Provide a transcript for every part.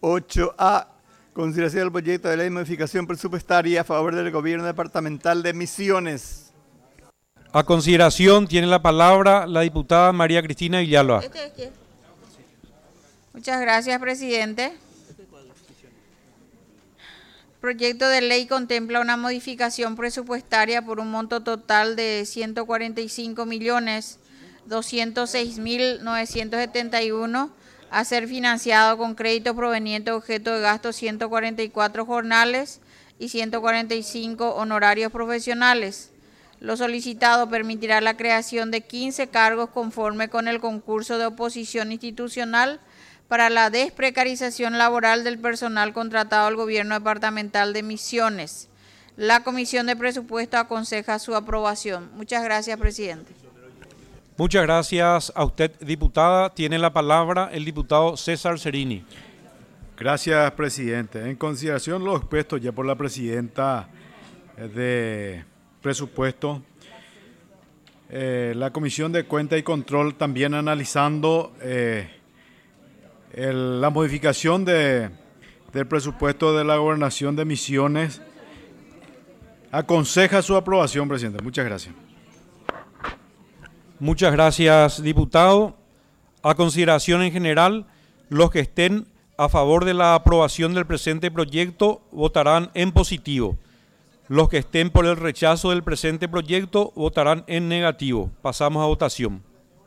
8A. Consideración del proyecto de ley de modificación presupuestaria a favor del gobierno departamental de Misiones. A consideración tiene la palabra la diputada María Cristina Villalba. Muchas gracias, presidente. El proyecto de ley contempla una modificación presupuestaria por un monto total de 145.206.971 a ser financiado con crédito proveniente de objeto de gasto 144 jornales y 145 honorarios profesionales. Lo solicitado permitirá la creación de 15 cargos conforme con el concurso de oposición institucional para la desprecarización laboral del personal contratado al gobierno departamental de Misiones. La Comisión de Presupuesto aconseja su aprobación. Muchas gracias, presidente. Muchas gracias a usted, diputada. Tiene la palabra el diputado César Cerini. Gracias, presidente. En consideración de lo expuesto ya por la presidenta de Presupuesto, la Comisión de Cuenta y Control también analizando la modificación del presupuesto de la Gobernación de Misiones, aconseja su aprobación, presidente. Muchas gracias. Muchas gracias, diputado. A consideración en general, los que estén a favor de la aprobación del presente proyecto votarán en positivo. Los que estén por el rechazo del presente proyecto votarán en negativo. Pasamos a votación.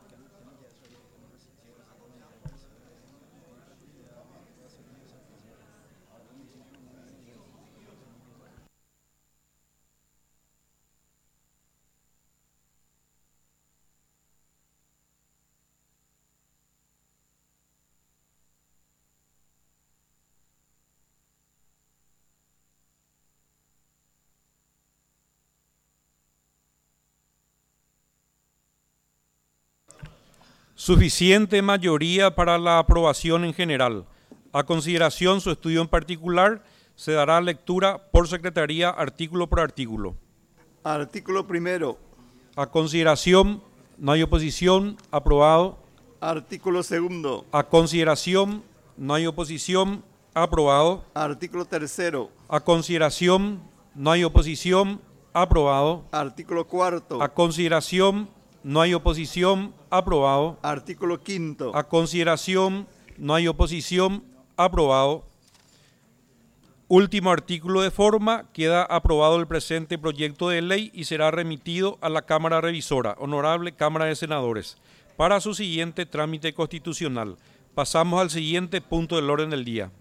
Suficiente mayoría para la aprobación en general. A consideración su estudio en particular, se dará lectura por secretaría artículo por artículo. Artículo primero. A consideración, no hay oposición, aprobado. Artículo segundo. A consideración, no hay oposición, aprobado. Artículo tercero. A consideración, no hay oposición, aprobado. Artículo cuarto. A consideración, no hay oposición, aprobado. Artículo quinto. A consideración, no hay oposición, aprobado. Último artículo de forma, queda aprobado el presente proyecto de ley y será remitido a la Cámara Revisora, Honorable Cámara de Senadores, para su siguiente trámite constitucional. Pasamos al siguiente punto del orden del día.